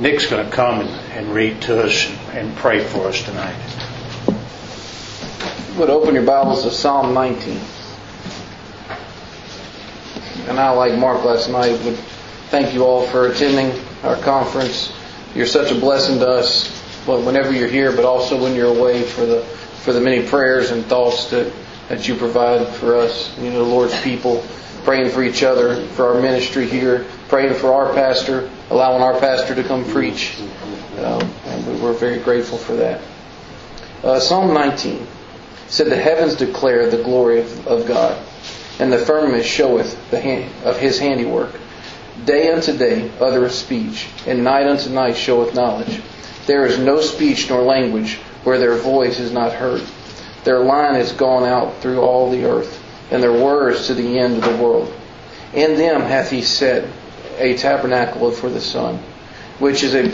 Nick's going to come and read to us and pray for us tonight. You would open your Bibles to Psalm 19. And I, like Mark last night, would thank you all for attending our conference. You're such a blessing to us, whenever you're here, but also when you're away, for the many prayers and thoughts that you provide for us, the Lord's people, praying for each other, for our ministry here, praying for our pastor, allowing our pastor to come preach. And we're very grateful for that. Psalm 19 said, "The heavens declare the glory of God, and the firmament showeth of His handiwork. Day unto day uttereth speech, and night unto night showeth knowledge. There is no speech nor language where their voice is not heard. Their line is gone out through all the earth, and their words to the end of the world. In them hath He set a tabernacle for the sun, which is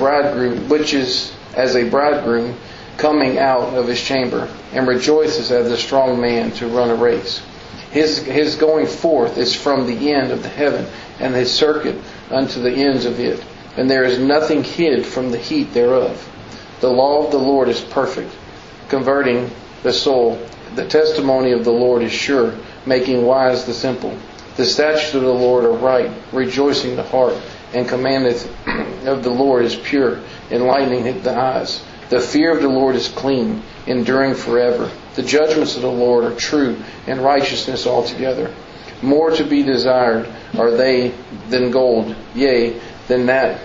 as a bridegroom coming out of his chamber, and rejoices as a strong man to run a race. His going forth is from the end of the heaven, and his circuit unto the ends of it. And there is nothing hid from the heat thereof. The law of the Lord is perfect, converting the soul. The testimony of the Lord is sure, making wise the simple. The statutes of the Lord are right, rejoicing the heart. And commandment of the Lord is pure, enlightening the eyes. The fear of the Lord is clean, enduring forever. The judgments of the Lord are true, and righteousness altogether. More to be desired are they than gold, yea, than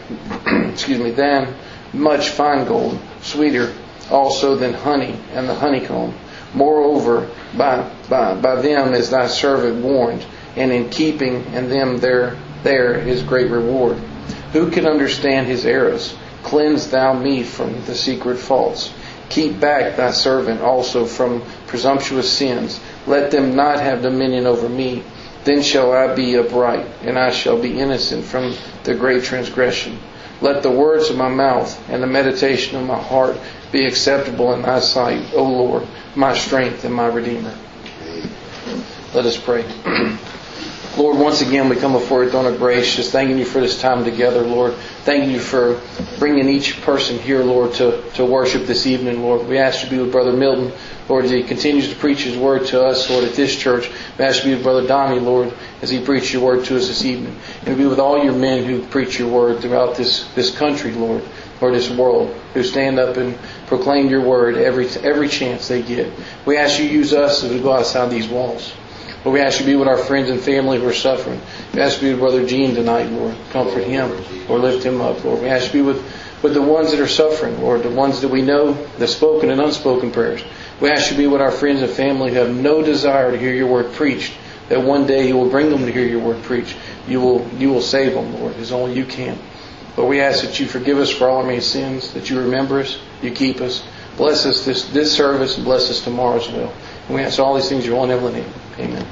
than much fine gold, sweeter also than honey and the honeycomb. Moreover, by them is thy servant warned, and in keeping in them there is great reward. Who can understand his errors? Cleanse thou me from the secret faults. Keep back thy servant also from presumptuous sins. Let them not have dominion over me. Then shall I be upright, and I shall be innocent from the great transgression. Let the words of my mouth and the meditation of my heart be acceptable in thy sight, O Lord, my strength and my Redeemer." Let us pray. Lord, once again we come before your throne of grace, just thanking you for this time together, Lord. Thanking you for bringing each person here, Lord, to worship this evening, Lord. We ask you to be with Brother Milton, Lord, as he continues to preach his word to us, Lord, at this church. We ask you to be with Brother Donnie, Lord, as he preaches your word to us this evening. And be with all your men who preach your word throughout this country, Lord, or this world, who stand up and proclaim your word every chance they get. We ask you to use us as we go outside these walls. Lord, we ask you to be with our friends and family who are suffering. We ask you to be with Brother Gene tonight, Lord. Comfort him, or lift him up, Lord. We ask you to be with the ones that are suffering, Lord, the ones that we know, the spoken and unspoken prayers. We ask you to be with our friends and family who have no desire to hear your word preached, that one day you will bring them to hear your word preached. You will save them, Lord, as only you can. But we ask that you forgive us for all our many sins, that you remember us, you keep us. Bless us this service, and bless us tomorrow as well. And we ask all these things in your one heavenly name. Amen.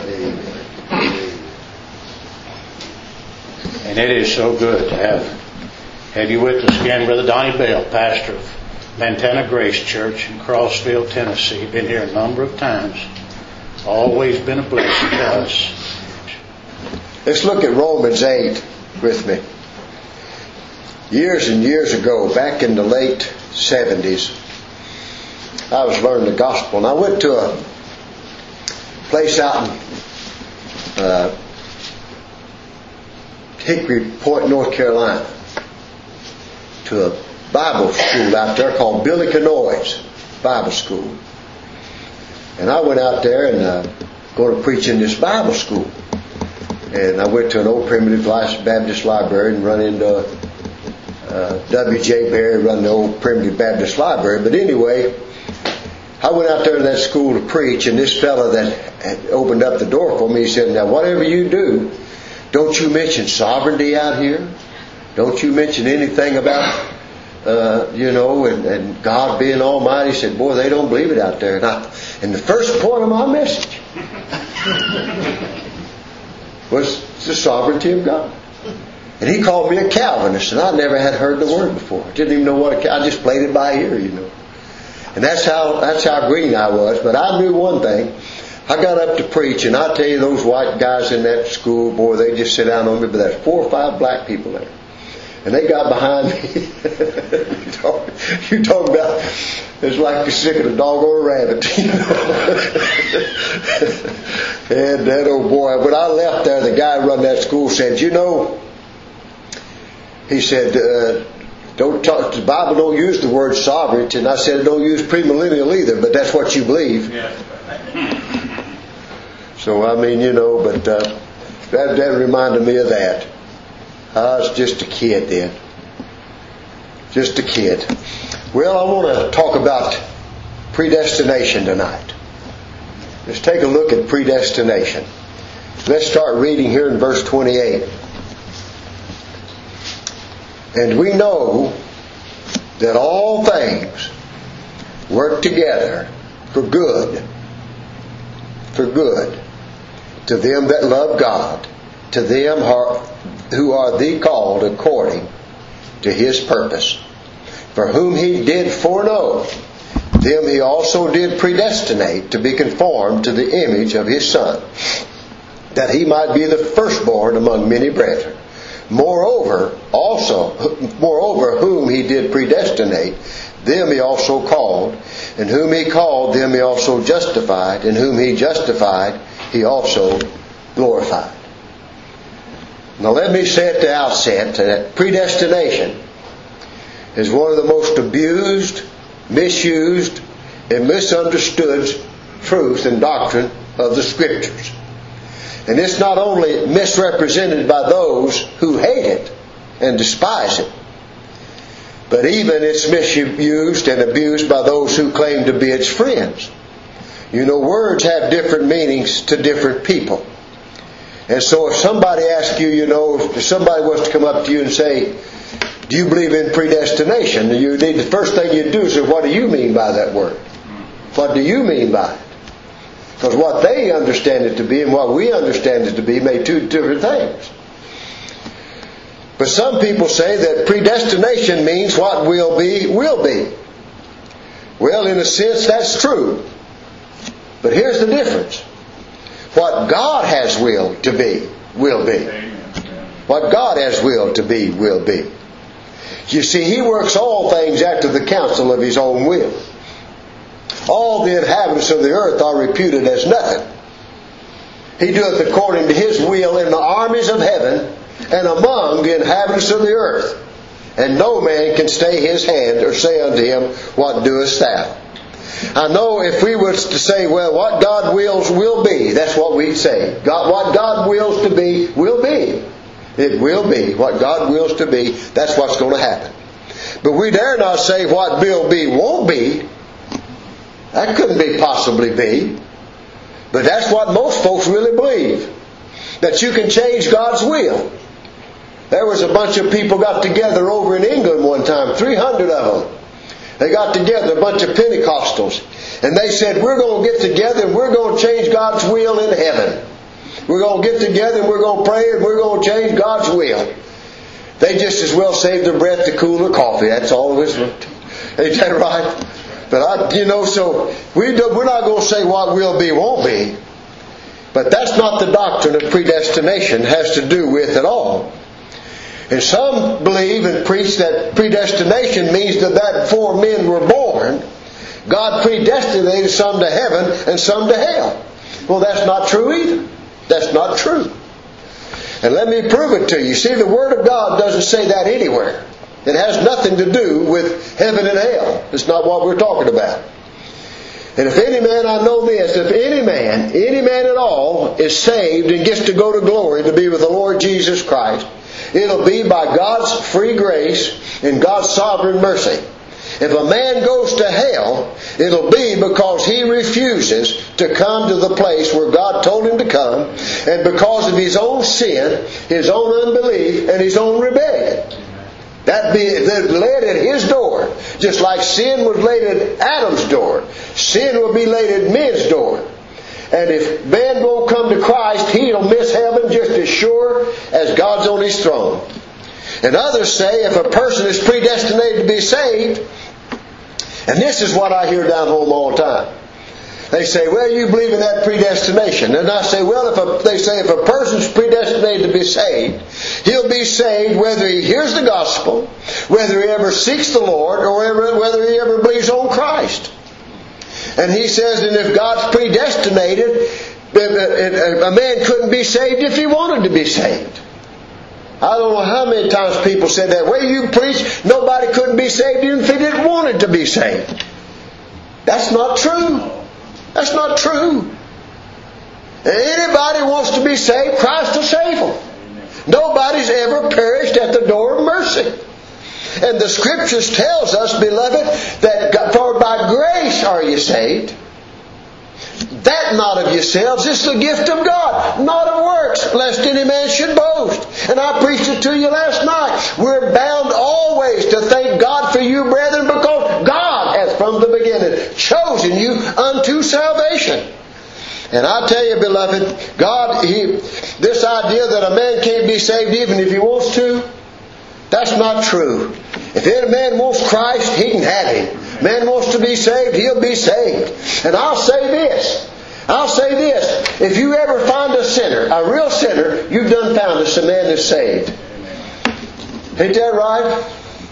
And it is so good to have you with us again, Brother Donnie Bell, pastor of Lantana Grace Church in Crossville, Tennessee. Been here a number of times. Always been a blessing to us. Let's look at Romans 8 with me. Years and years ago, back in the late 70s, I was learning the gospel, and I went to a place out in Hickory Point, North Carolina, to a Bible school out there called Billy Canoy's Bible School. And I went out there and going to preach in this Bible school. And I went to an old Primitive Baptist library and run into W.J. Berry, run the old Primitive Baptist library. But anyway, I went out there to that school to preach, and this fella that had opened up the door for me, he said, "Now whatever you do, don't you mention sovereignty out here. Don't you mention anything about, and God being almighty." He said, "Boy, they don't believe it out there." And the first point of my message was the sovereignty of God. And he called me a Calvinist, and I never had heard the word before. I didn't even know what I just played it by ear, And that's how green I was. But I knew one thing. I got up to preach, and I tell you, those white guys in that school, boy, they just sit down on me. But there's 4 or 5 black people there. And they got behind me. you talk about, it's like you're sick of a dog or a rabbit. And that old boy, when I left there, the guy who run that school said, he said, don't talk, the Bible don't use the word sovereignty. And I said, don't use premillennial either, but that's what you believe. Yeah. So, but that reminded me of that. I was just a kid then. Just a kid. Well, I want to talk about predestination tonight. Let's take a look at predestination. Let's start reading here in verse 28. And we know that all things work together for good to them that love God, to them who are the called according to His purpose. For whom He did foreknow, them He also did predestinate to be conformed to the image of His Son, that He might be the firstborn among many brethren. Moreover, whom He did predestinate, them He also called, and whom He called, them He also justified, and whom He justified, He also glorified. Now let me say at the outset that predestination is one of the most abused, misused, and misunderstood truths and doctrine of the Scriptures. And it's not only misrepresented by those who hate it and despise it, but even it's misused and abused by those who claim to be its friends. Words have different meanings to different people. And so if somebody asks you, if somebody was to come up to you and say, do you believe in predestination? The first thing you do is say, what do you mean by that word? What do you mean by it? Because what they understand it to be and what we understand it to be may be two different things. But some people say that predestination means what will be, will be. Well, in a sense, that's true. But here's the difference. What God has willed to be, will be. What God has willed to be, will be. You see, He works all things after the counsel of His own will. All the inhabitants of the earth are reputed as nothing. He doeth according to His will in the armies of heaven and among the inhabitants of the earth. And no man can stay His hand or say unto Him, what doest thou? I know if we were to say, well, what God wills will be, that's what we'd say. What God wills to be, will be. It will be. What God wills to be, that's what's going to happen. But we dare not say what will be won't be. That couldn't possibly be. But that's what most folks really believe. That you can change God's will. There was a bunch of people got together over in England one time, 300 of them. They got together, a bunch of Pentecostals. And they said, we're going to get together and we're going to change God's will in heaven. We're going to get together and we're going to pray and we're going to change God's will. They just as well saved their breath to cool their coffee. That's all it was. Ain't that right? But so we're not going to say what will be, won't be. But that's not the doctrine of predestination has to do with at all. And some believe and preach that predestination means that before men were born, God predestinated some to heaven and some to hell. Well, that's not true either. That's not true. And let me prove it to you. See, the Word of God doesn't say that anywhere. It has nothing to do with heaven and hell. It's not what we're talking about. And if any man, I know this, if any man at all is saved and gets to go to glory to be with the Lord Jesus Christ, it'll be by God's free grace and God's sovereign mercy. If a man goes to hell, it'll be because he refuses to come to the place where God told him to come, and because of his own sin, his own unbelief, and his own rebellion. That laid at his door, just like sin was laid at Adam's door. Sin will be laid at men's door. And if man won't come to Christ, he'll miss heaven just as sure as God's on His throne. And others say if a person is predestinated to be saved, and this is what I hear down home all the time. They say, well, you believe in that predestination. And I say, well, if a person's predestinated to be saved, he'll be saved whether he hears the gospel, whether he ever seeks the Lord, or whether he ever believes on Christ. And he says, and if God's predestinated, a man couldn't be saved if he wanted to be saved. I don't know how many times people said that. Well, you preach, nobody couldn't be saved even if he didn't want it to be saved. That's not true. That's not true. Anybody wants to be saved, Christ will save them. Nobody's ever perished at the door of mercy. And the Scriptures tells us, beloved, that for by grace are you saved. That not of yourselves, it's the gift of God, not of works, lest any man should boast. And I preached it to you last night. We're bound always to thank God for you, brethren, because God hath from the beginning chosen you unto salvation. And I tell you, beloved, God, this idea that a man can't be saved even if he wants to, that's not true. If any man wants Christ, he can have Him. Man wants to be saved, he'll be saved. And I'll say this. If you ever find a sinner, a real sinner, you've done found us a man that's saved. Ain't that right?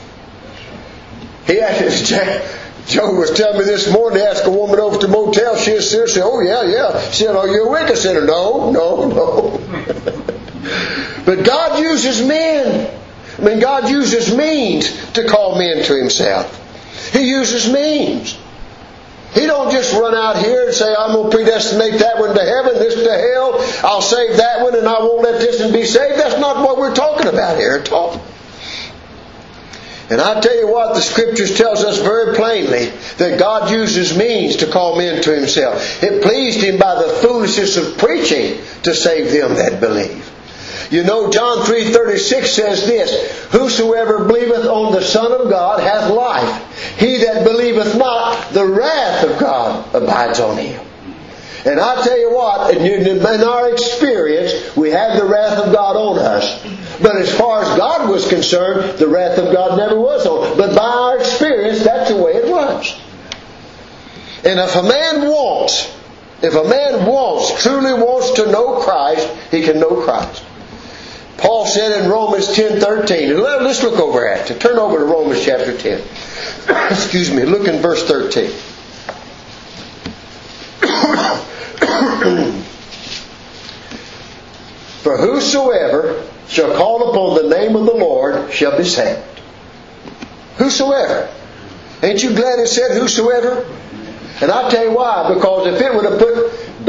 Joe was telling me this morning, to ask a woman over at the motel, she was serious. She said, oh yeah. She said, are you a wicked sinner? No. But God uses men. God uses means to call men to Himself. He uses means. He don't just run out here and say, I'm going to predestinate that one to heaven, this to hell. I'll save that one and I won't let this one be saved. That's not what we're talking about here at all. And I tell you what, the Scriptures tells us very plainly that God uses means to call men to Himself. It pleased Him by the foolishness of preaching to save them that believe. You know, John 3:36 says this, whosoever believeth on the Son of God hath life. He that believeth not, the wrath of God abides on him. And I tell you what, in our experience, we had the wrath of God on us. But as far as God was concerned, the wrath of God never was on. But by our experience, that's the way it was. And if a man truly wants to know Christ, he can know Christ. Paul said in Romans 10:13, let's look over at it. Turn over to Romans chapter 10. Excuse me, look in verse 13. For whosoever shall call upon the name of the Lord shall be saved. Whosoever. Ain't you glad it said whosoever? And I'll tell you why. Because if it would have put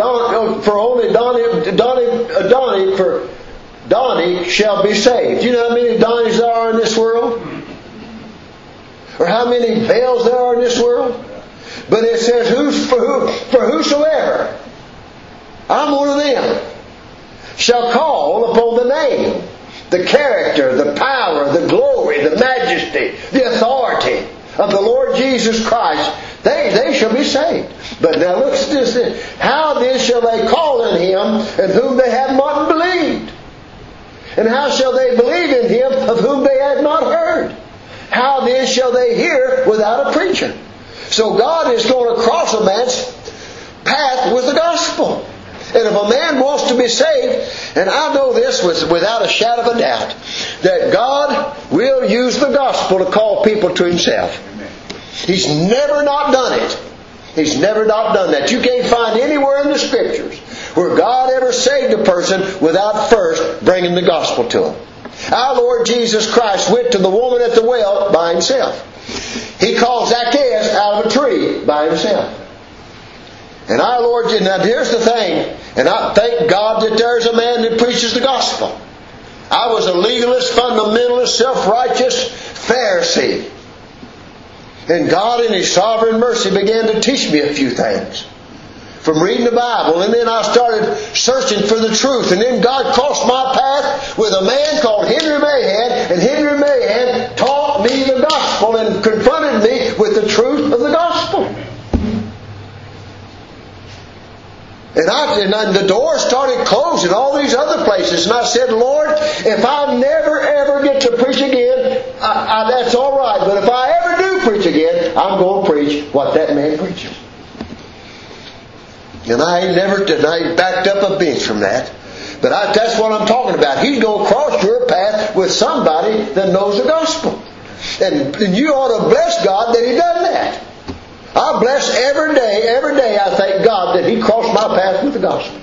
Donnie shall be saved. Do you know how many Donnies there are in this world? Or how many Bales there are in this world? But it says for whosoever. I'm one of them. Shall call upon the name, the character, the power, the glory, the majesty, the authority of the Lord Jesus Christ. They shall be saved. But now look at this. How then shall they call on Him in whom they have not believed? And how shall they believe in Him of whom they had not heard? How then shall they hear without a preacher? So God is going to cross a man's path with the gospel. And if a man wants to be saved, and I know this without a shadow of a doubt, that God will use the gospel to call people to Himself. He's never not done it. He's never not done that. You can't find anywhere in the Scriptures where God ever saved a person without first bringing the gospel to him. Our Lord Jesus Christ went to the woman at the well by Himself. He called Zacchaeus out of a tree by himself. And our Lord, now here's the thing, and I thank God that there's a man that preaches the gospel. I was a legalist, fundamentalist, self-righteous Pharisee. And God in His sovereign mercy began to teach me a few things from reading the Bible. And then I started searching for the truth. And then God crossed my path with a man called Henry Mahan. And Henry Mahan taught me the gospel and confronted me with the truth of the gospel. And the doors started closing, all these other places. And I said, Lord, if I never ever get to preach again, that's all right. But if I ever do preach again, I'm going to preach what that man preaches. And I ain't backed up a bench from that. But that's what I'm talking about. He's going to cross your path with somebody that knows the gospel. And you ought to bless God that He done that. I bless every day I thank God that He crossed my path with the gospel.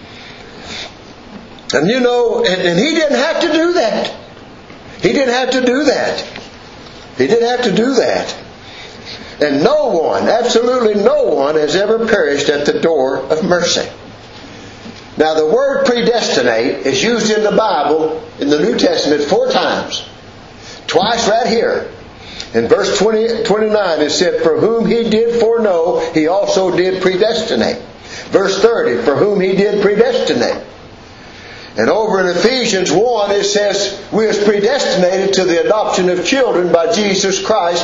And you know, and He didn't have to do that. He didn't have to do that. He didn't have to do that. And no one, absolutely no one, has ever perished at the door of mercy. Now the word predestinate is used in the Bible, in the New Testament, 4 times. Twice right here. In verse 29 it said, for whom He did foreknow, He also did predestinate. Verse 30, for whom He did predestinate. And over in Ephesians 1 it says, we are predestinated to the adoption of children by Jesus Christ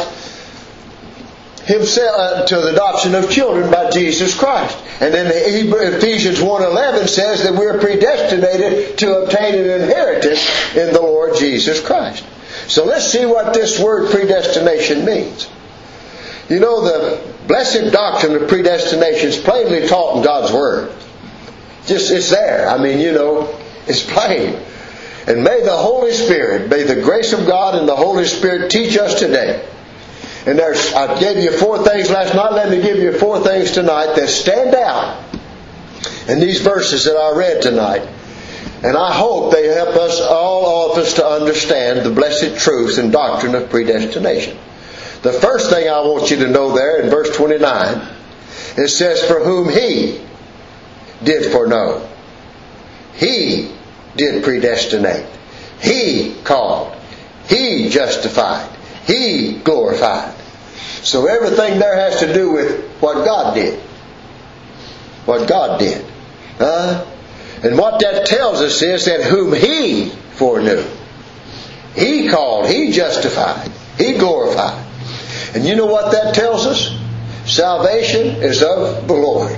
Himself, to the adoption of children by Jesus Christ. And then Ephesians 1:11 says that we are predestinated to obtain an inheritance in the Lord Jesus Christ. So let's see what this word predestination means. You know, the blessed doctrine of predestination is plainly taught in God's Word. It's there. I mean, you know, it's plain. And may the Holy Spirit, may the grace of God and the Holy Spirit teach us today. And I gave you 4 things last night. Let me give you 4 things tonight that stand out in these verses that I read tonight. And I hope they help us, all of us, to understand the blessed truth and doctrine of predestination. The first thing I want you to know there in verse 29, it says, for whom He did foreknow. He did predestinate. He called. He justified. He glorified. So everything there has to do with what God did. What God did. And what that tells us is that whom He foreknew. He called. He justified. He glorified. And you know what that tells us? Salvation is of the Lord.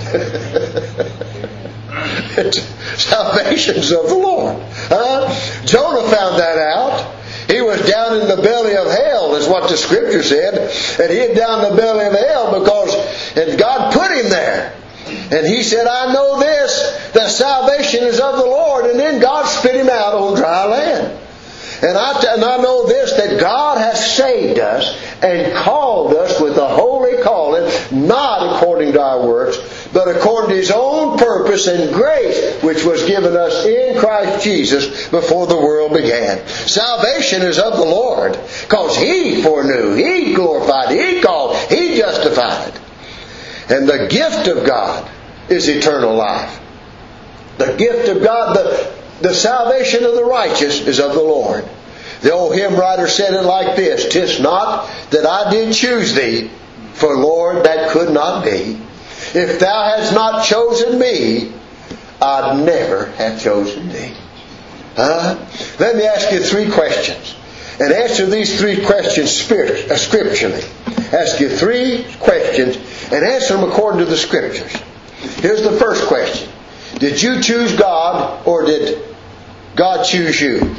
Salvation's of the Lord. Jonah found that out. He was down in the belly of hell, is what the Scripture said. And he was down in the belly of hell and God put him there. And he said, I know this, that salvation is of the Lord. And then God spit him out on dry land. And I know this, that God has saved us and called us with a holy calling, not according to our works, but according to His own purpose and grace, which was given us in Christ Jesus before the world began. Salvation is of the Lord, because He foreknew, He glorified, He called, He justified. And the gift of God is eternal life. The gift of God, the salvation of the righteous is of the Lord. The old hymn writer said it like this, 'Tis not that I did choose thee, for Lord, that could not be. If thou hadst not chosen me, I'd never have chosen thee. Let me ask you 3 questions. And answer these 3 questions scripturally. Ask you 3 questions and answer them according to the Scriptures. Here's the first question. Did you choose God, or did God choose you?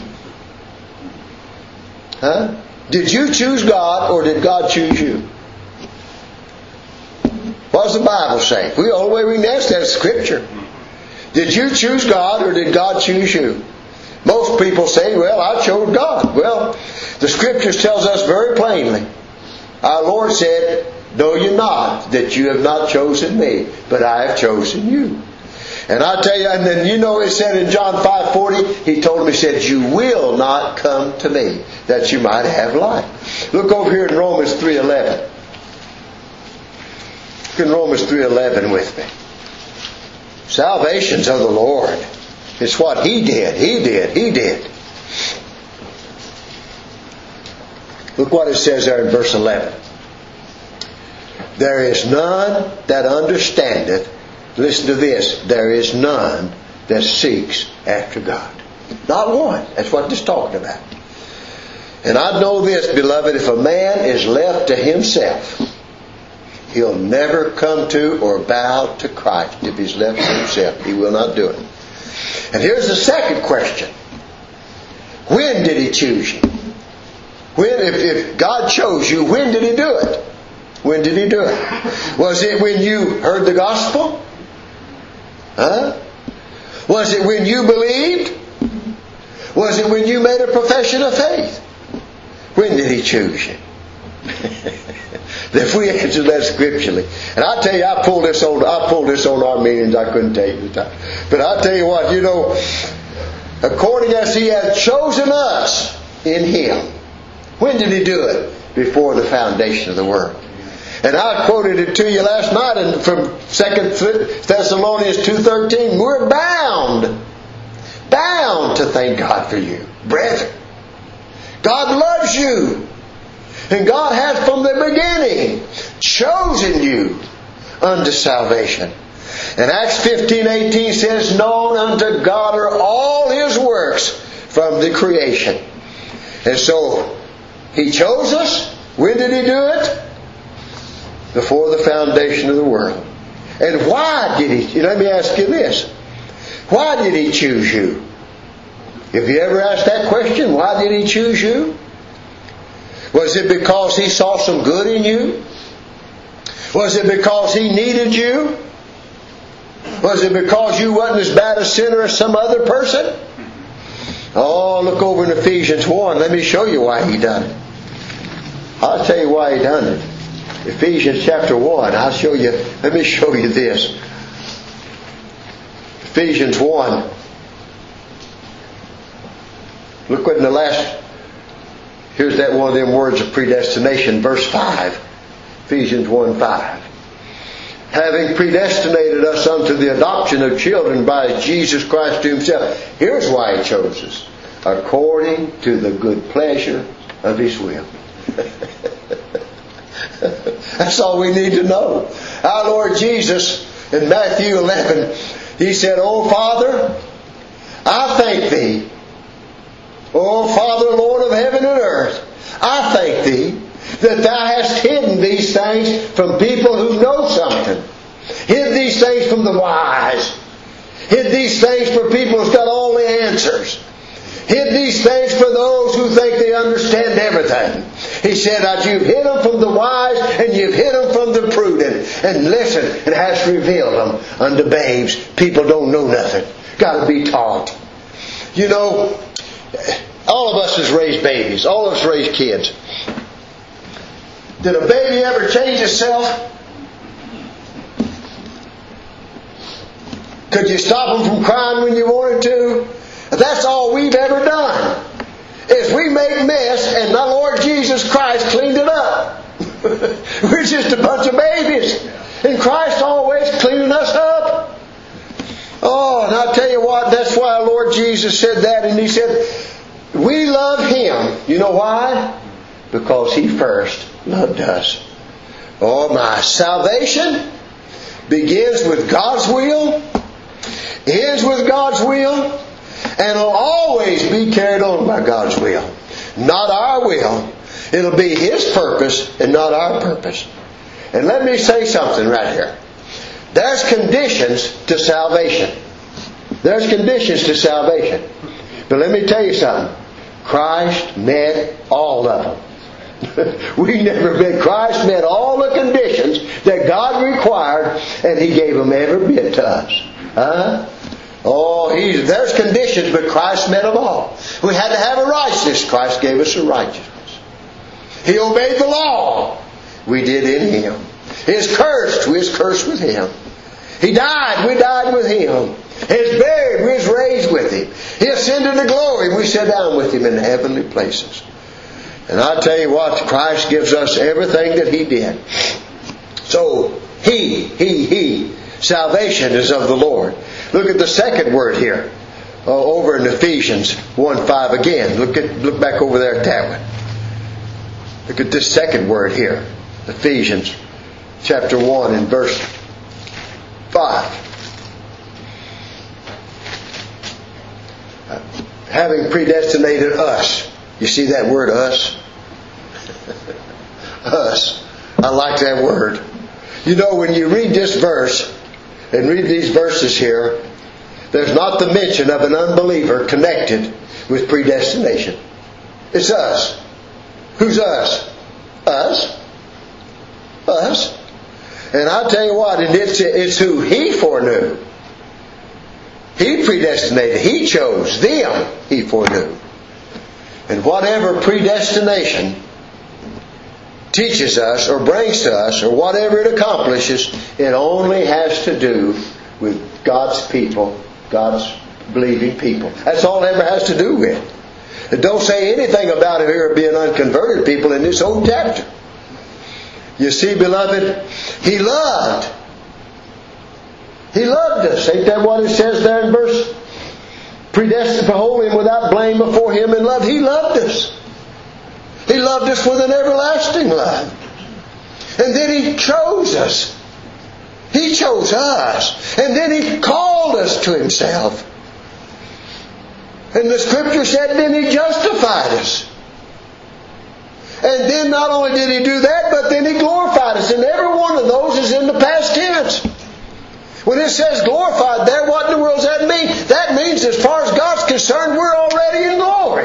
Did you choose God, or did God choose you? What does the Bible say? The only way we can answer that is Scripture. Did you choose God, or did God choose you? Most people say, well, I chose God. Well, the Scriptures tells us very plainly. Our Lord said, know ye not that you have not chosen me, but I have chosen you. And I tell you, and then you know it said in John 5:40, He told me, He said, you will not come to me, that you might have life. Look over here in Romans 3:11. Look in Romans 3:11 with me. Salvation's of the Lord. It's what He did. He did. He did. Look what it says there in verse 11. There is none that understandeth. Listen to this. There is none that seeks after God. Not one. That's what this is talking about. And I know this, beloved, if a man is left to himself, he'll never come to or bow to Christ. If he's left to himself, he will not do it. And here's the second question. When did He choose you? If God chose you, when did He do it? When did He do it? Was it when you heard the gospel? Huh? Was it when you believed? Was it when you made a profession of faith? When did He choose you? If we answer that scripturally, and I tell you, I pulled this on our meetings. I couldn't tell you the time, but I tell you what, according as He has chosen us in Him. When did He do it? Before the foundation of the world. And I quoted it to you last night from 2 Thessalonians 2:13. We're bound to thank God for you, brethren. God loves you. And God has from the beginning chosen you unto salvation. And Acts 15:18 says, known unto God are all His works from the creation. And so He chose us. When did He do it? Before the foundation of the world. And why did He? Let me ask you this. Why did He choose you? Have you ever asked that question? Why did He choose you? Was it because He saw some good in you? Was it because He needed you? Was it because you wasn't as bad a sinner as some other person? Oh, look over in Ephesians 1. Let me show you why He done it. I'll tell you why He done it. Ephesians chapter 1. Let me show you this. Ephesians 1. Look what in the last... Here's that one of them words of predestination. Verse 5. Ephesians 1:5. Having predestinated us unto the adoption of children by Jesus Christ to Himself. Here's why He chose us. According to the good pleasure of His will. That's all we need to know. Our Lord Jesus in Matthew 11, He said, O Father, I thank Thee. O Father, Lord of heaven and earth, I thank Thee that Thou hast hidden these things from people who know something. Hid these things from the wise. Hid these things for people who's got all the answers. Hid these things for those who think they understand everything. He said that you've hid them from the wise and you've hid them from the prudent. And listen, it has revealed them unto babes. People don't know nothing. Got to be taught. All of us has raised babies. All of us raised kids. Did a baby ever change itself? Could you stop them from crying when you wanted to? That's all we've ever done. Is we make mess and the Lord Jesus Christ cleaned it up. We're just a bunch of babies. And Christ always cleaning us up. Oh, and I'll tell you what, that's why our Lord Jesus said that. And He said, we love Him. You know why? Because He first loved us. Oh my, salvation begins with God's will, ends with God's will, and will always be carried on by God's will. Not our will. It'll be His purpose and not our purpose. And let me say something right here. There's conditions to salvation. There's conditions to salvation. But let me tell you something. Christ met all of them. We never met. Christ met all the conditions that God required, and He gave them every bit to us. Huh? Oh, there's conditions, but Christ met them all. We had to have a righteousness. Christ gave us a righteousness. He obeyed the law. We did in Him. He was cursed. We was cursed with Him. He died. We died with Him. He was buried. We was raised with Him. He ascended to glory. We sat down with Him in heavenly places. And I tell you what, Christ gives us everything that He did. So, He. Salvation is of the Lord. Look at the second word here. Over in Ephesians 1:5 again. Look back over there at that one. Look at this second word here. Ephesians chapter 1 and verse 5. Having predestinated us. You see that word, us? Us. I like that word. You know, when you read this verse and read these verses here, there's not the mention of an unbeliever connected with predestination. It's us. Who's us? Us. Us. And I'll tell you what, it's who He foreknew. He predestinated. He chose. Them He foreknew. And whatever predestination teaches us or brings to us or whatever it accomplishes, it only has to do with God's people, God's believing people. That's all it ever has to do with. It don't say anything about it here being unconverted people in this whole chapter. You see, beloved, He loved. He loved us. Ain't that what it says there in verse? Predestined for holy and without blame before Him in love. He loved us. He loved us with an everlasting love. And then He chose us. He chose us. And then He called us to Himself. And the Scripture said then He justified us. And then not only did He do that, but then He glorified us. And every one of those is in the past tense. When it says glorified there, what in the world does that mean? That means as far as God's concerned, we're already in glory.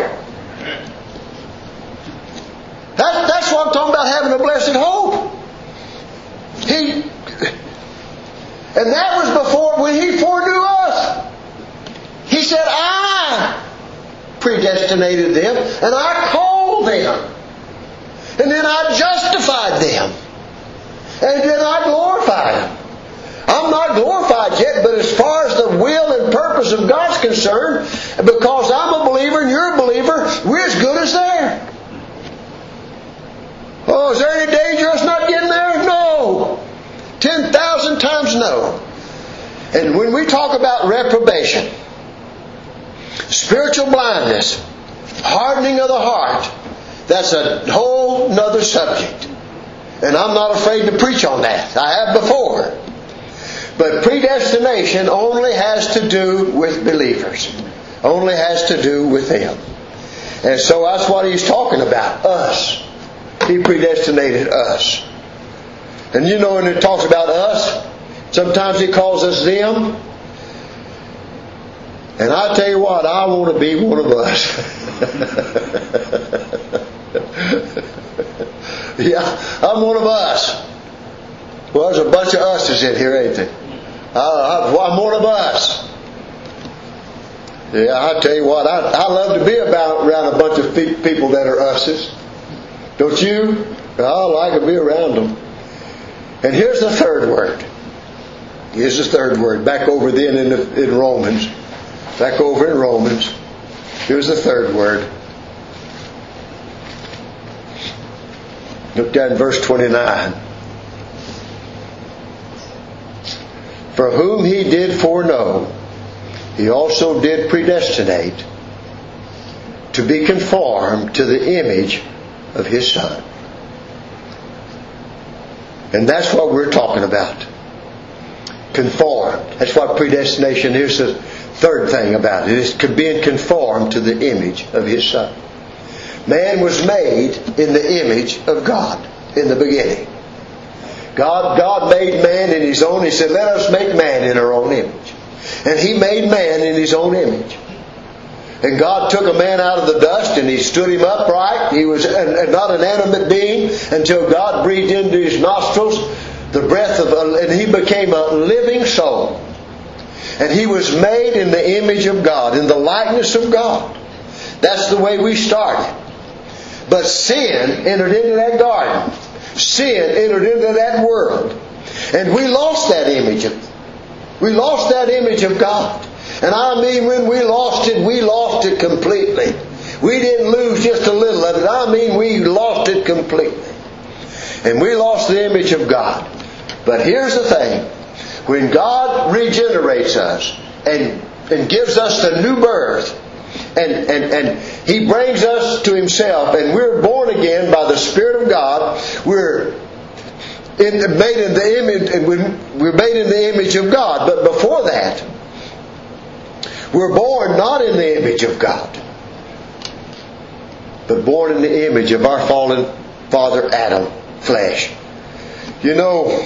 That's what I'm talking about, having a blessed hope. And that was before, when He foreknew us. He said, I predestinated them, and I called them. And then I justified them. And then I glorified them. I'm not glorified yet, but as far as the will and purpose of God's concerned, because I'm a believer and you're a believer, we're as good as there. Oh, is there any danger of us not getting there? No. 10,000 times no. And when we talk about reprobation, spiritual blindness, hardening of the heart, that's a whole nother subject. And I'm not afraid to preach on that. I have before. But predestination only has to do with believers. Only has to do with them. And so that's what He's talking about. Us. He predestinated us. And you know when it talks about us, sometimes He calls us them. And I tell you what, I want to be one of us. Yeah, I'm one of us. Well, there's a bunch of us's in here, ain't there? I'm one of us. Yeah, I tell you what, I love to be around a bunch of people that are us's. Don't you? I like to be around them. And here's the third word. Here's the third word. Back over then in Romans. Back over in Romans. Here's the third word. Look down in verse 29. For whom He did foreknow, He also did predestinate to be conformed to the image of His Son. And that's what we're talking about. Conformed. That's what predestination is. The third thing about it is being conformed to the image of His Son. Man was made in the image of God in the beginning. God made man in His own. He said, let us make man in our own image. And He made man in His own image. And God took a man out of the dust and He stood him upright. He was not an animate being until God breathed into his nostrils the breath and he became a living soul. And he was made in the image of God, in the likeness of God. That's the way we started. But sin entered into that garden. Sin entered into that world. And we lost that image of God. And I mean, when we lost it completely. We didn't lose just a little of it. I mean, we lost it completely. And we lost the image of God. But here's the thing. When God regenerates us and gives us the new birth, and He brings us to Himself, and we're born again by the Spirit of God, we're made in the image, and we're made in the image of God. But before that, we're born not in the image of God, but born in the image of our fallen father Adam, flesh. You know,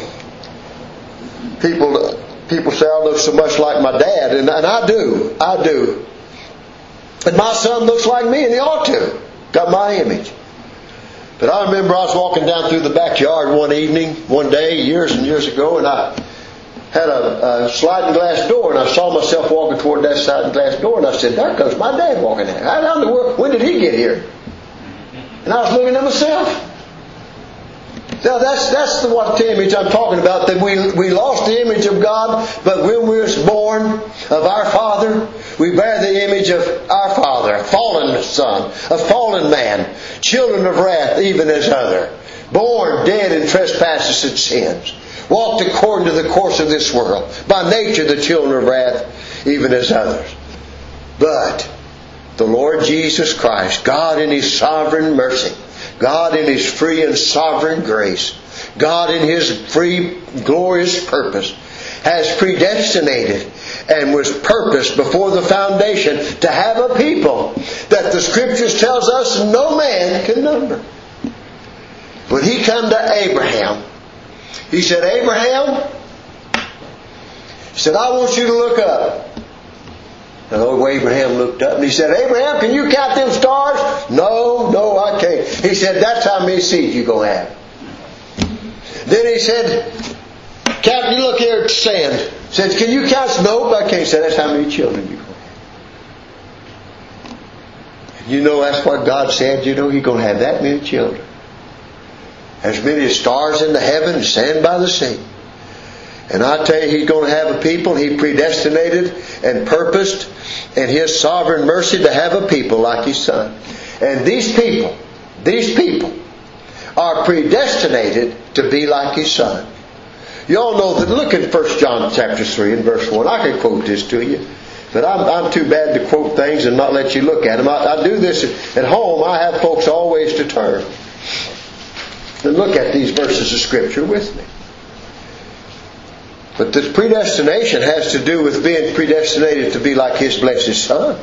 people say I look so much like my dad, and I do. And my son looks like me, and he ought to. Got my image. But I remember I was walking down through the backyard one day, years and years ago, and had a sliding glass door, and I saw myself walking toward that sliding glass door, and I said, there comes my dad walking there. How in the world, when did he get here? And I was looking at myself. Now that's what the image I'm talking about, that we lost the image of God, but when we was born of our Father, we bear the image of our Father, a fallen son, a fallen man, children of wrath even as other, born dead in trespasses and sins, walked according to the course of this world, by nature the children of wrath even as others. But the Lord Jesus Christ, God in His sovereign mercy, God in His free and sovereign grace, God in His free, glorious purpose, has predestinated and was purposed before the foundation to have a people that the Scriptures tells us no man can number. When He come to Abraham, He said, Abraham, He said, I want you to look up. And old Abraham looked up and he said, Abraham, can you count them stars? No, I can't. He said, that's how many seeds you're going to have. Then he said, Captain, you look here at the sand. He said, can you count? Nope, I can't. He said, that's how many children you're going to have. You know, that's what God said. You know, He's going to have that many children. As many as stars in the heaven and sand by the sea. And I tell you, He's going to have a people He predestinated and purposed in His sovereign mercy to have a people like His Son. And these people are predestinated to be like His Son. You all know that. Look at 1 John chapter 3 and verse 1. I can quote this to you. But I'm too bad to quote things and not let you look at them. I do this at home. I have folks always to turn and look at these verses of Scripture with me. But this predestination has to do with being predestinated to be like His blessed Son.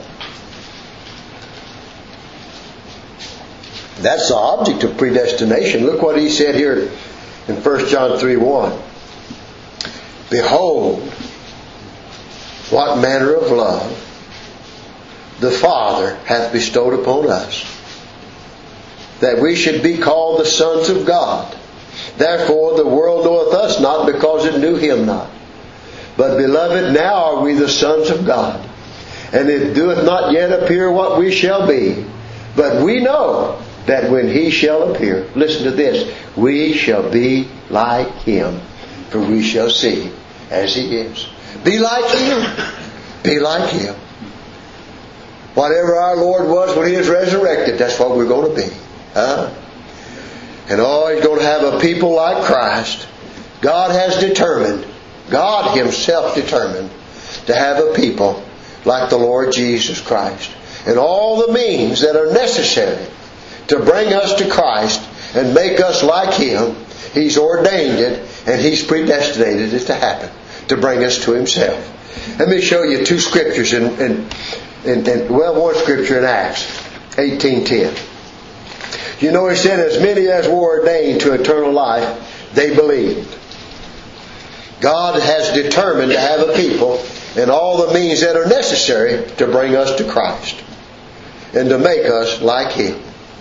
That's the object of predestination. Look what He said here in 1 John 3:1. Behold, what manner of love the Father hath bestowed upon us, that we should be called the sons of God. Therefore the world knoweth us not, because it knew Him not. But beloved, now are we the sons of God, and it doeth not yet appear what we shall be. But we know that when He shall appear, listen to this, we shall be like Him, for we shall see Him as He is. Be like Him. Be like Him. Whatever our Lord was when He was resurrected, that's what we're going to be. And He's going to have a people like Christ. God has determined, God Himself determined, to have a people like the Lord Jesus Christ. And all the means that are necessary to bring us to Christ and make us like Him, He's ordained it and He's predestinated it to happen, to bring us to Himself. Let me show you two scriptures one scripture in Acts 18:10. You know, He said, as many as were ordained to eternal life, they believed. God has determined to have a people and all the means that are necessary to bring us to Christ and to make us like Him.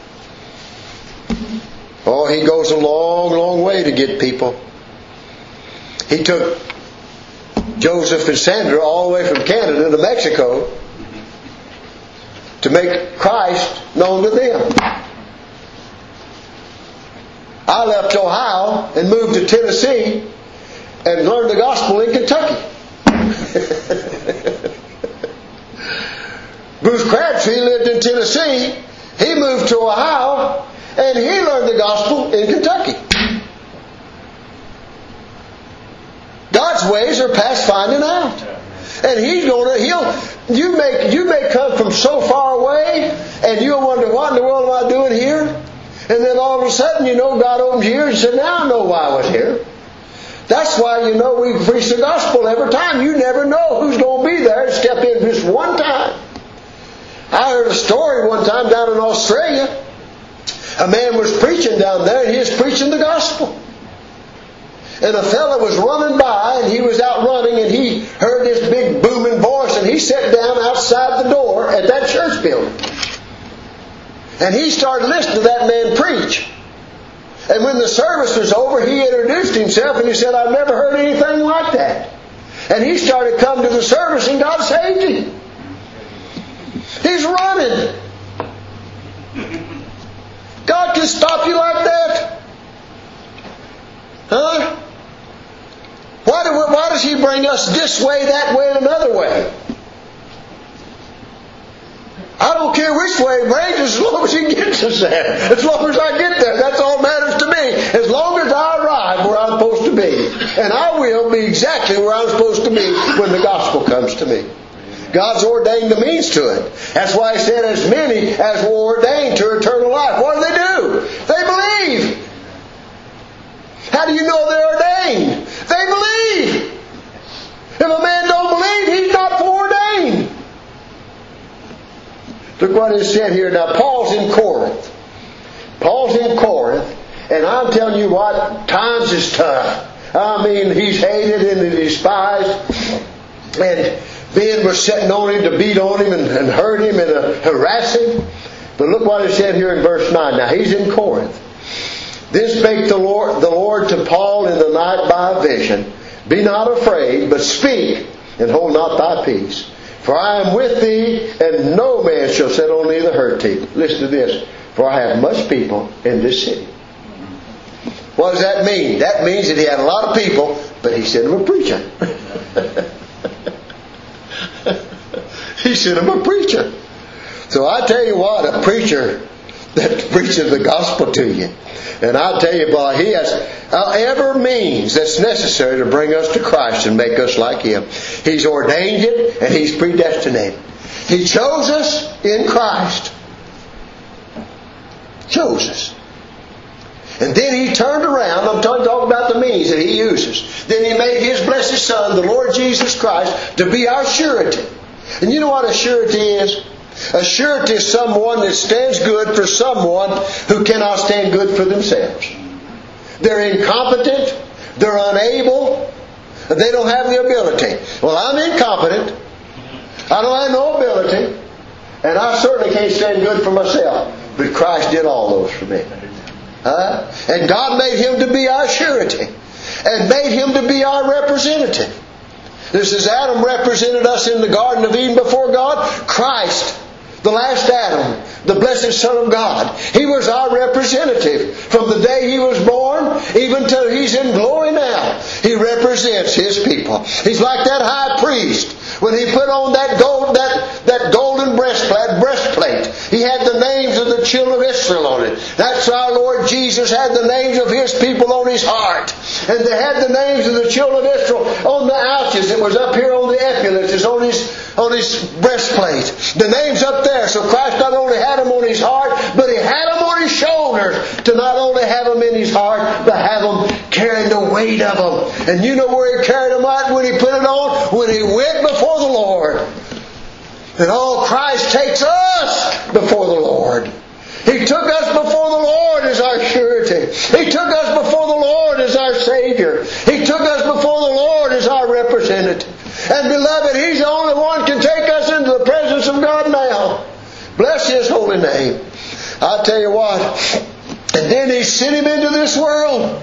Oh, He goes a long, long way to get people. He took Joseph and Sandra all the way from Canada to Mexico to make Christ known to them. I left Ohio and moved to Tennessee and learned the gospel in Kentucky. Bruce Crabtree lived in Tennessee. He moved to Ohio and he learned the gospel in Kentucky. God's ways are past finding out. And you may come from so far away and you'll wonder, what in the world am I doing here? And then all of a sudden, God opens your ears and says, now I know why I was here. That's why, we preach the gospel every time. You never know who's going to be there to step in just one time. I heard a story one time down in Australia. A man was preaching down there and he was preaching the gospel. And a fella was running by and he was out running and he heard this big booming voice and he sat down outside the door at that church building. And he started listening to that man preach. And when the service was over, he introduced himself and he said, I've never heard anything like that. And he started coming to the service and God saved him. He's running. God can stop you like that? Huh? Why does He bring us this way, that way, and another way? I don't care which way He brings us as long as He gets us there. As long as I get there, that's all that matters to me. As long as I arrive where I'm supposed to be. And I will be exactly where I'm supposed to be when the gospel comes to me. God's ordained the means to it. That's why He said, as many as were ordained to eternal life. What do? They believe. How do you know they're ordained? They believe. If a man don't believe, he's not foreordained. Look what it said here. Now, Paul's in Corinth. And I'm telling you what, times is tough. I mean, he's hated and despised. And men were sitting on him to beat on him and hurt him and harass him. But look what it said here in verse 9. Now, he's in Corinth. Then spake the Lord to Paul in the night by a vision. Be not afraid, but speak, and hold not thy peace. For I am with thee, and no man shall set on thee to hurt thee. Listen to this. For I have much people in this city. What does that mean? That means that he had a lot of people, but he sent him a preacher. He sent him a preacher. So I tell you what, a preacher that preaches the gospel to you. And I'll tell you, boy, he has every means that's necessary to bring us to Christ and make us like Him. He's ordained it and He's predestinated. He chose us in Christ. Chose us. And then He turned around. I'm talking about the means that He uses. Then He made His blessed Son, the Lord Jesus Christ, to be our surety. And you know what a surety is? A surety is someone that stands good for someone who cannot stand good for themselves. They're incompetent. They're unable. They don't have the ability. Well, I'm incompetent. I don't have no ability. And I certainly can't stand good for myself. But Christ did all those for me. And God made Him to be our surety. And made Him to be our representative. Just as Adam represented us in the Garden of Eden before God, Christ, the last Adam, the blessed Son of God, He was our representative. From the day He was born, even till He's in glory now, He represents His people. He's like that high priest. When he put on that golden breastplate, he had the names of the children of Israel on it. That's our Lord Jesus had the names of His people on His heart. And they had the names of the children of Israel on the ouches. It was up here on the epaulets. It's on his breastplate. The name's up there. So Christ not only had them on His heart, but He had them on His shoulders to not only have them in His heart, but have them carrying the weight of them. And you know where He carried them out when He put it on? When He went before the Lord. And Christ takes us before the Lord. He took us before the Lord as our surety. He took us before the Lord as our Savior. He took us before the Lord as our representative. And beloved, He's the only one can take us into the presence of God now. Bless His holy name. I'll tell you what. And then He sent Him into this world.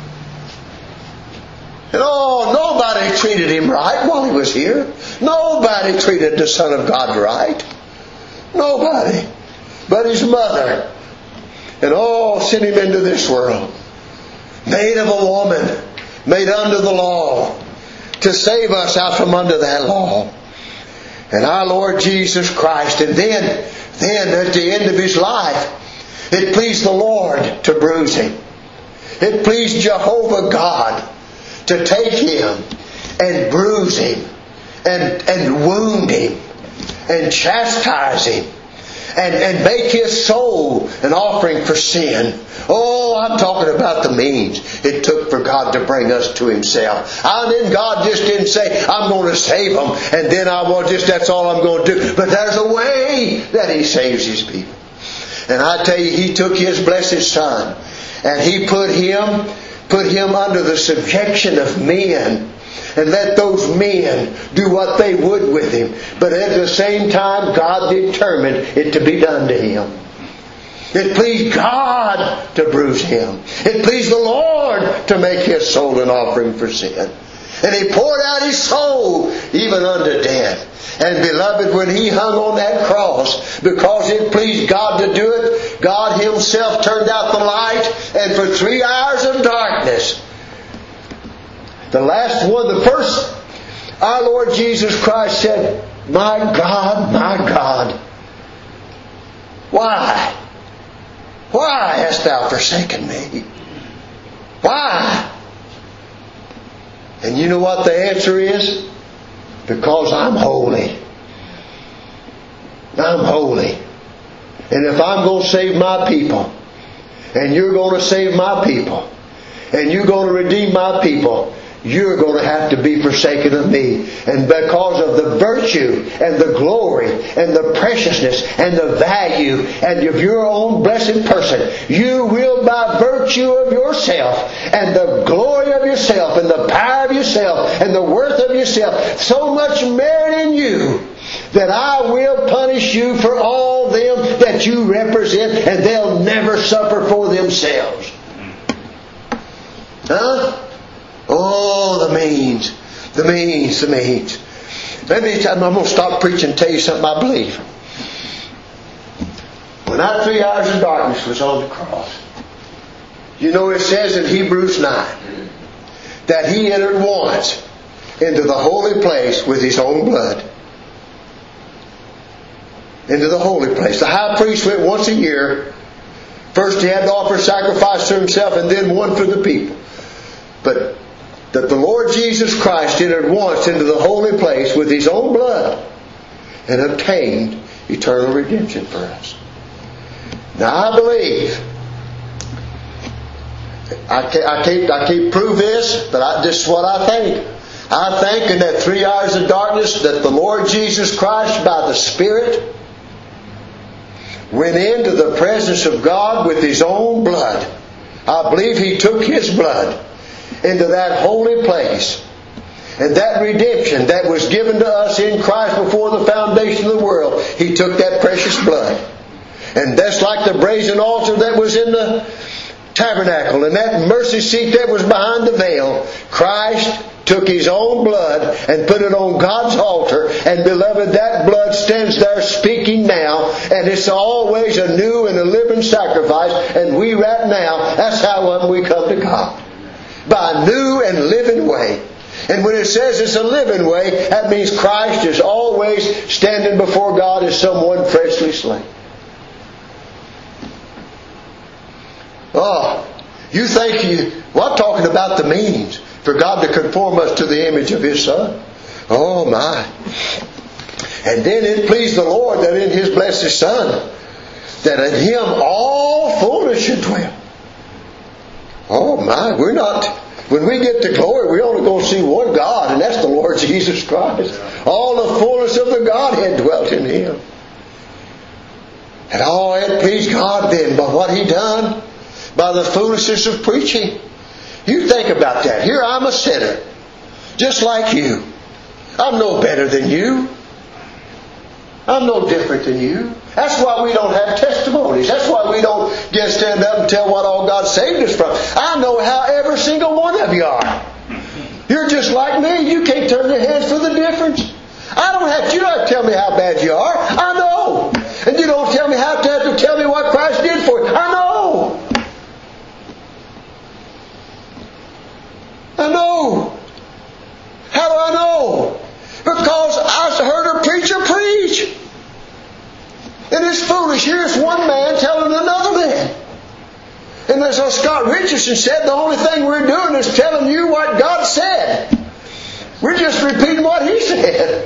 And nobody treated Him right while He was here. Nobody treated the Son of God right. Nobody. But His mother. And sent Him into this world. Made of a woman. Made under the law. To save us out from under that law. And our Lord Jesus Christ. And then at the end of His life, it pleased the Lord to bruise Him. It pleased Jehovah God to take Him and bruise Him and wound Him and chastise Him and make His soul an offering for sin. I'm talking about the means it took for God to bring us to Himself. And then God just didn't say, I'm going to save them, and then that's all I'm going to do. But there's a way that He saves His people. And I tell you, He took His blessed Son and He put him under the subjection of men. And let those men do what they would with Him. But at the same time, God determined it to be done to Him. It pleased God to bruise Him. It pleased the Lord to make His soul an offering for sin. And He poured out His soul even unto death. And beloved, when He hung on that cross, because it pleased God to do it, God Himself turned out the light, and for 3 hours of darkness, the last one, the first, our Lord Jesus Christ said, my God, why hast Thou forsaken me? Why? And you know what the answer is? Because I'm holy. I'm holy. And if I'm going to save my people, and you're going to save my people, and you're going to redeem my people, you're going to have to be forsaken of me. And because of the virtue and the glory and the preciousness and the value and of your own blessed person, you will, by virtue of yourself and the glory of yourself and the power of yourself and the worth of yourself, so much merit in you that I will punish you for all them that you represent, and they'll never suffer for themselves. Huh? Oh, the means. I'm going to stop preaching and tell you something I believe. When that 3 hours of darkness was on the cross, you know it says in Hebrews 9 that He entered once into the holy place with His own blood. Into the holy place. The high priest went once a year. First he had to offer sacrifice to himself, and then one for the people. But that the Lord Jesus Christ entered once into the holy place with His own blood and obtained eternal redemption for us. Now I believe, I can't prove this, but this is what I think. I think in that 3 hours of darkness that the Lord Jesus Christ, by the Spirit, went into the presence of God with His own blood. I believe He took His blood into that holy place. And that redemption that was given to us in Christ before the foundation of the world, He took that precious blood. And that's like the brazen altar that was in the tabernacle and that mercy seat that was behind the veil. Christ took His own blood and put it on God's altar, and beloved, that blood stands there speaking now, and it's always a new and a living sacrifice, and we right now, that's how we come to God. By a new and living way. And when it says it's a living way, that means Christ is always standing before God as someone freshly slain. Oh, you think I'm talking about the means for God to conform us to the image of His Son. Oh my. And then it pleased the Lord that in His blessed Son, that in Him all fullness should dwell. Oh my, when we get to glory, we're only going to see one God, and that's the Lord Jesus Christ. All the fullness of the Godhead dwelt in Him. And it pleased God then by what He done, by the foolishness of preaching. You think about that. Here I'm a sinner, just like you. I'm no better than you. I'm no different than you. That's why we don't have testimonies. That's why we don't just stand up and tell what all God saved us from. I know how every single one of you are. You're just like me. You can't turn your heads for the difference. You don't have to tell me how bad you are. I know. And you don't have to tell me what Christ did for you. I know. I know. How do I know? Because I heard a preacher preach. And it's foolish. Here's one man telling another man. And as Scott Richardson said, the only thing we're doing is telling you what God said. We're just repeating what He said.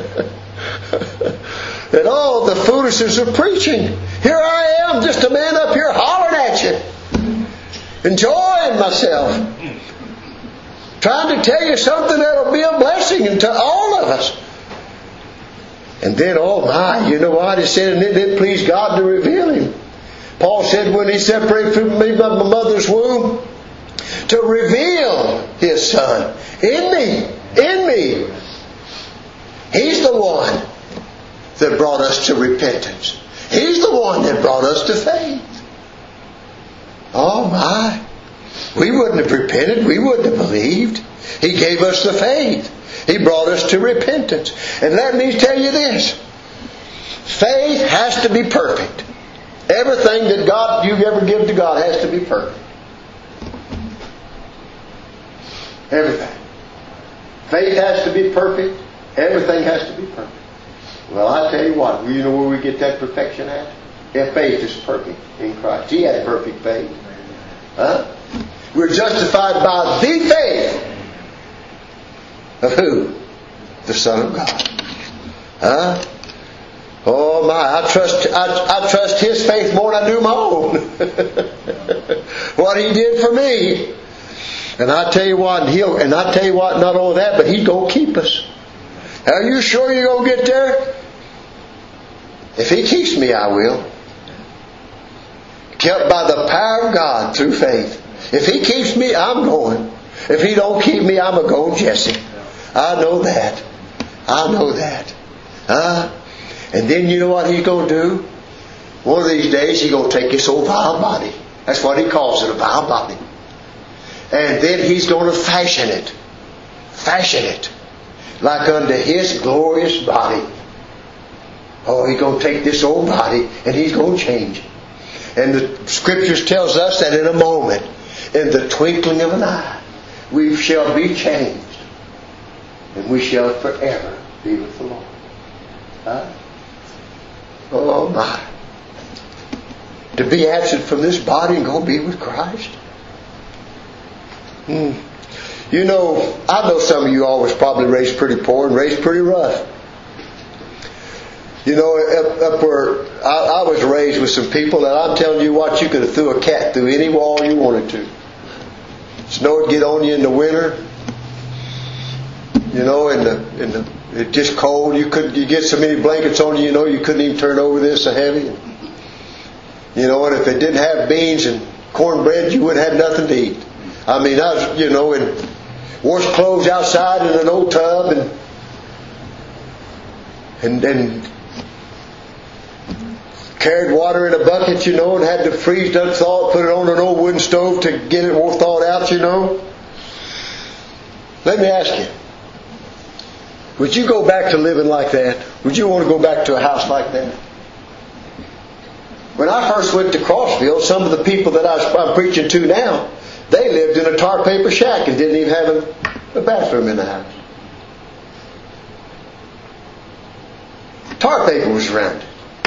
And the foolishness of preaching. Here I am, just a man up here hollering at you. Enjoying myself. Trying to tell you something that'll be a blessing to all of us. And then, you know what? It said, and it did please God to reveal Him. Paul said when He separated from me by my mother's womb, to reveal His Son in me. In me. He's the one that brought us to repentance. He's the one that brought us to faith. Oh my. We wouldn't have repented. We wouldn't have believed. He gave us the faith. He brought us to repentance. And let me tell you this. Faith has to be perfect. Everything that you ever give to God has to be perfect. Everything. Faith has to be perfect. Everything has to be perfect. Well, I tell you what. You know where we get that perfection at? If faith is perfect in Christ. He had perfect faith. Huh? We're justified by the faith of who? The Son of God. Huh? Oh my! I trust His faith more than I do my own. What He did for me, and I tell you what, not only that, but He's gonna keep us. Are you sure you're gonna get there? If He keeps me, I will. Kept by the power of God through faith. If He keeps me, I'm going. If He don't keep me, I'm a going Jesse. I know that. I know that. And then you know what He's going to do? One of these days He's going to take this old vile body. That's what He calls it, a vile body. And then He's going to fashion it. Fashion it. Like unto His glorious body. Oh, He's going to take this old body and He's going to change it. And the Scriptures tells us that in a moment, in the twinkling of an eye, we shall be changed. And we shall forever be with the Lord. Huh? Oh my. To be absent from this body and go be with Christ. You know, I know some of you all was probably raised pretty poor and raised pretty rough. You know, up where I was raised with some people that I'm telling you what, you could have threw a cat through any wall you wanted to. Snow would get on you in the winter. You know, it's just cold. You get so many blankets on you, you couldn't even turn over this so heavy. You know, and if they didn't have beans and cornbread, you wouldn't have nothing to eat. I mean, I was, and washed clothes outside in an old tub and carried water in a bucket, and had to freeze it thawed, put it on an old wooden stove to get it all thawed out, Let me ask you. Would you go back to living like that? Would you want to go back to a house like that? When I first went to Crossville, some of the people that I'm preaching to now, they lived in a tar paper shack and didn't even have a bathroom in the house. Tar paper was around it.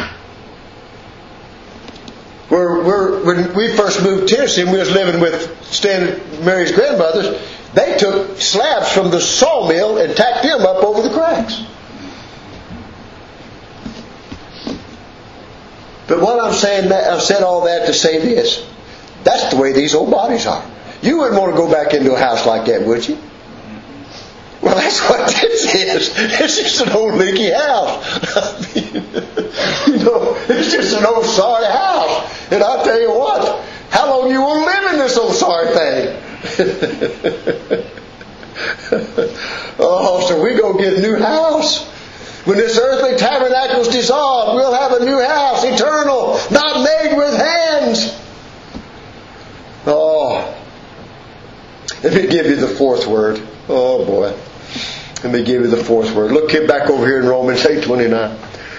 When we first moved to Tennessee and we was living with Stan Mary's grandmothers, they took slabs from the sawmill and tacked them up over the cracks. But what I'm saying, I've said all that to say this. That's the way these old bodies are. You wouldn't want to go back into a house like that, would you? Well, that's what this is. It's just an old leaky house. It's just an old sorry house. And I'll tell you what, how long you want to live in this old sorry thing? Oh, so we're going to get a new house. When this earthly tabernacle is dissolved, we'll have a new house, eternal, not made with hands. Oh, let me give you the fourth word. Oh boy. Let me give you the fourth word. Look back over here in Romans 8:29.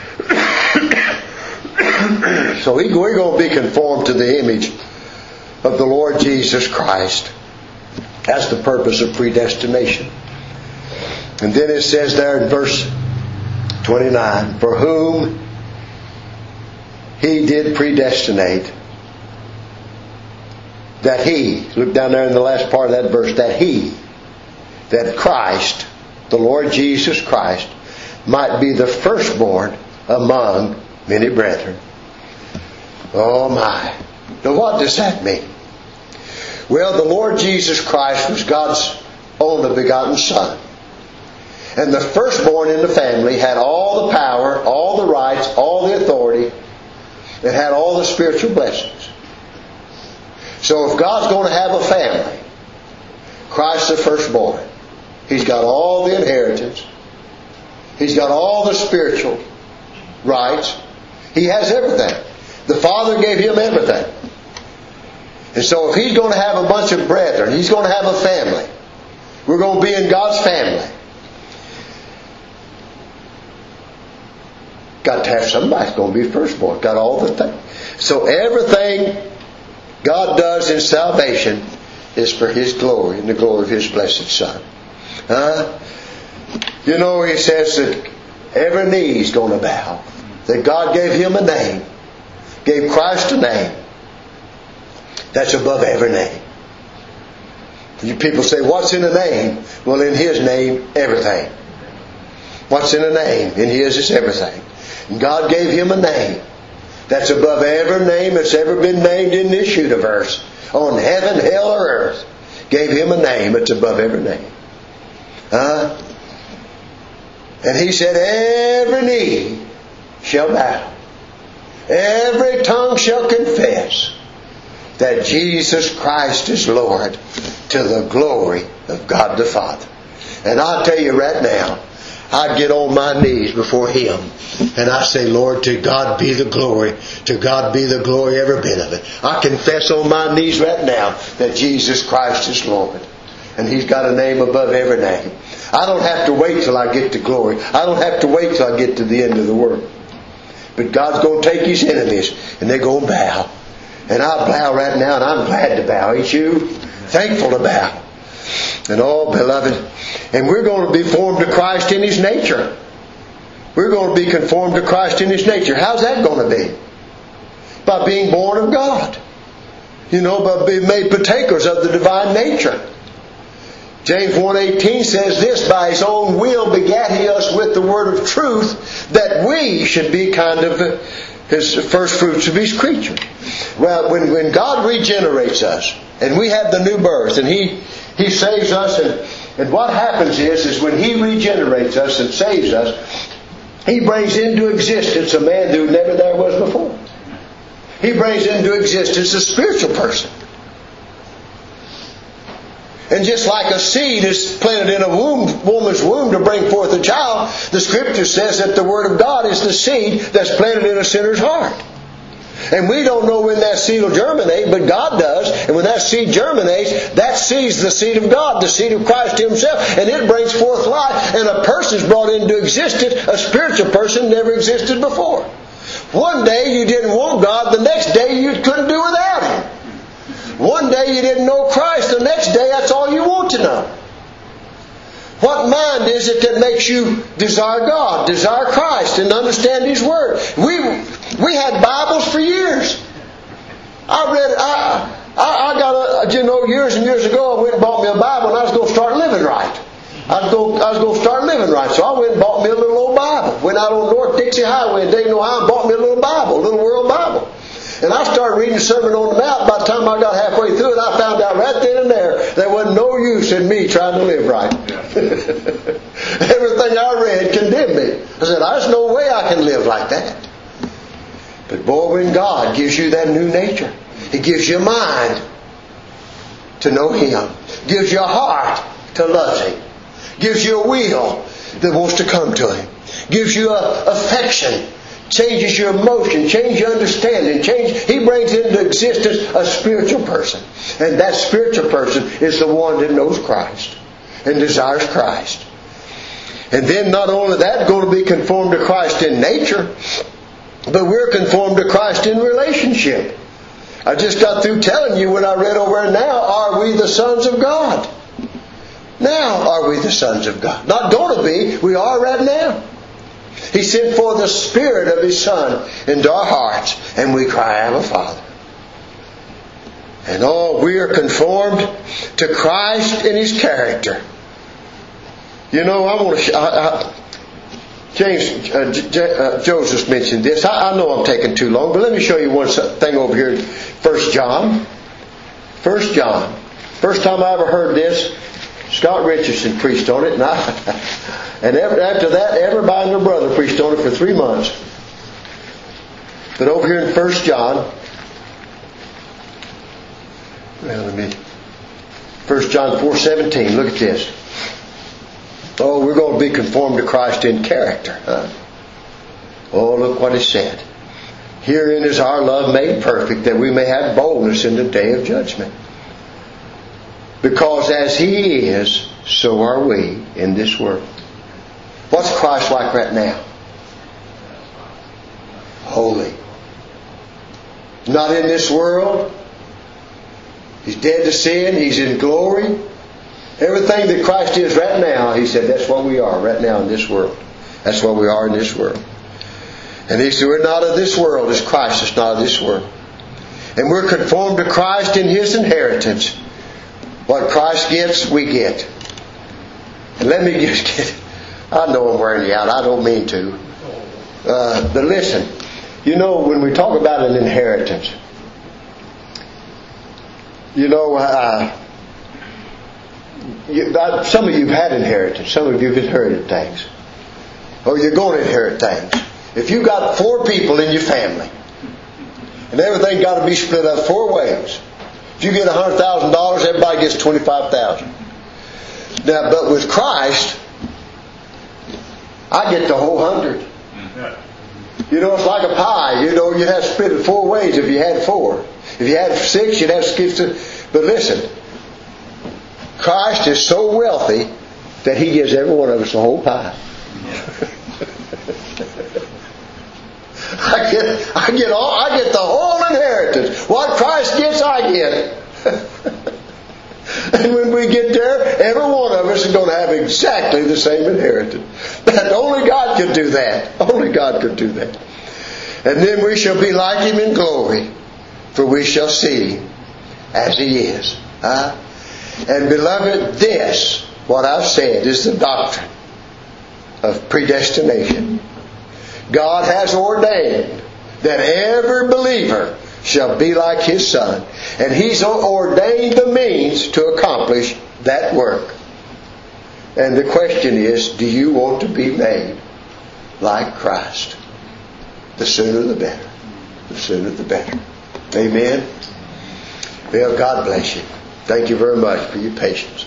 So we're going to be conformed to the image of the Lord Jesus Christ. That's the purpose of predestination. And then it says there in verse 29, for whom He did predestinate, that He, look down there in the last part of that verse, that Christ, the Lord Jesus Christ, might be the firstborn among many brethren. Oh my. Now what does that mean? Well, the Lord Jesus Christ was God's only begotten Son. And the firstborn in the family had all the power, all the rights, all the authority, and had all the spiritual blessings. So if God's going to have a family, Christ's the firstborn. He's got all the inheritance. He's got all the spiritual rights. He has everything. The Father gave Him everything. And so if He's going to have a bunch of brethren, He's going to have a family, We're going to be in God's family. Got to have somebody that's going to be firstborn. Got all the things. So everything God does in salvation is for His glory and the glory of His blessed Son. You know, He says that every knee is going to bow. That God gave Him a name. Gave Christ a name that's above every name. You people say, what's in a name? Well, in His name, everything. What's in a name? In His is everything. And God gave Him a name that's above every name that's ever been named in this universe. On heaven, hell, or earth. Gave Him a name that's above every name. And He said, every knee shall bow. Every tongue shall confess that Jesus Christ is Lord, to the glory of God the Father. And I'll tell you right now, I'd get on my knees before Him and I say, Lord, to God be the glory. To God be the glory, every bit of it. I confess on my knees right now that Jesus Christ is Lord. And He's got a name above every name. I don't have to wait till I get to glory. I don't have to wait till I get to the end of the world. But God's going to take His enemies and they're going to bow. And I'll bow right now, and I'm glad to bow. Ain't you? Thankful to bow. And oh, beloved, and we're going to be formed to Christ in His nature. We're going to be conformed to Christ in His nature. How's that going to be? By being born of God. You know, by being made partakers of the divine nature. James 1:18 says this, by His own will begat He us with the word of truth, that we should be kind of His first fruits of His creature. Well, when God regenerates us, and we have the new birth, and He saves us, and what happens is when He regenerates us and saves us, He brings into existence a man who never there was before. He brings into existence a spiritual person. And just like a seed is planted in a woman's womb to bring forth a child, the Scripture says that the Word of God is the seed that's planted in a sinner's heart. And we don't know when that seed will germinate, but God does. And when that seed germinates, that seed's the seed of God, the seed of Christ Himself. And it brings forth life. And a person's brought into existence, a spiritual person never existed before. One day you didn't want God, the next day you couldn't do without Him. One day you didn't know Christ, the next day that's all you want to know. What mind is it that makes you desire God, desire Christ, and understand His Word? We had Bibles for years. I got years and years ago I went and bought me a Bible and I was going to start living right. I was going to start living right. So I went and bought me a little old Bible. Went out on North Dixie Highway in Dayton, Ohio and bought me a little Bible, a little World Bible. And I started reading the Sermon on the Mount. By the time I got halfway through it, I found out right then and there wasn't no use in me trying to live right. Everything I read condemned me. I said, there's no way I can live like that. But boy, when God gives you that new nature, He gives you a mind to know Him. Gives you a heart to love Him. Gives you a will that wants to come to Him. Gives you a affection. Changes your emotion, changes your understanding, He brings into existence a spiritual person. And that spiritual person is the one that knows Christ and desires Christ. And then not only that, going to be conformed to Christ in nature, but we're conformed to Christ in relationship. I just got through telling you when I read over now, are we the sons of God? Now are we the sons of God? Not going to be, we are right now. He sent forth the Spirit of His Son into our hearts, and we cry, Abba, Father. And we are conformed to Christ in His character. You know, I want to. Joseph mentioned this. I know I'm taking too long, but let me show you one thing over here in 1 John. 1 John. First time I ever heard this, Scott Richardson preached on it, and after that, everybody and their brother preached on it for 3 months. But over here in 1 John, 1 John 4:17, look at this. We're going to be conformed to Christ in character. Look what it said. Herein is our love made perfect, that we may have boldness in the day of judgment. Because as He is, so are we in this world. What's Christ like right now? Holy. Not in this world. He's dead to sin. He's in glory. Everything that Christ is right now, He said, that's what we are right now in this world. That's what we are in this world. And He said, we're not of this world as Christ is not of this world. And we're conformed to Christ in His inheritance. What Christ gets, we get. And let me just get... I know I'm wearing you out. I don't mean to. But listen. You know, when we talk about an inheritance, you know, some of you have had inheritance. Some of you have inherited things. Or you're going to inherit things. If you've got 4 people in your family, and everything got to be split up 4 ways. If you get $100,000, everybody gets $25,000. Now, but with Christ, I get the whole 100. You know, it's like a pie. You know, you'd have to split it 4 ways if you had 4. If you had 6, you'd have to skip it. But listen, Christ is so wealthy that He gives every one of us the whole pie. I get the whole inheritance. What Christ gets, I get. And when we get there, every one of us is going to have exactly the same inheritance. But only God could do that. Only God could do that. And then we shall be like Him in glory, for we shall see Him as He is. And beloved, this, what I've said, is the doctrine of predestination. God has ordained that every believer shall be like His Son. And He's ordained the means to accomplish that work. And the question is, do you want to be made like Christ? The sooner the better. The sooner the better. Amen. Well, God bless you. Thank you very much for your patience.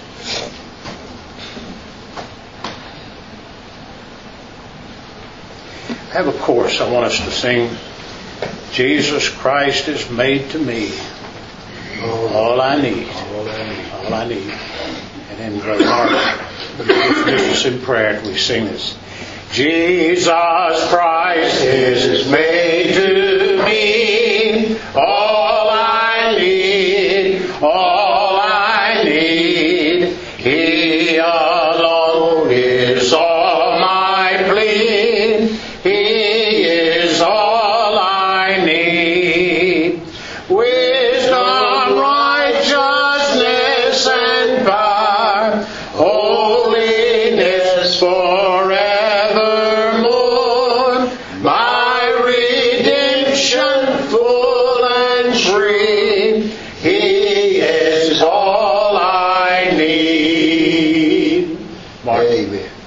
I have a chorus I want us to sing. Jesus Christ is made to me all I need. All I need. And then Brother Mark will lead us in prayer as we sing this. Jesus Christ is made to me all I need. All I need. He alone is all my plea. He is all I need. Wisdom, righteousness, and power, holiness forevermore. My redemption full and free. He is all I need. Mark. Amen.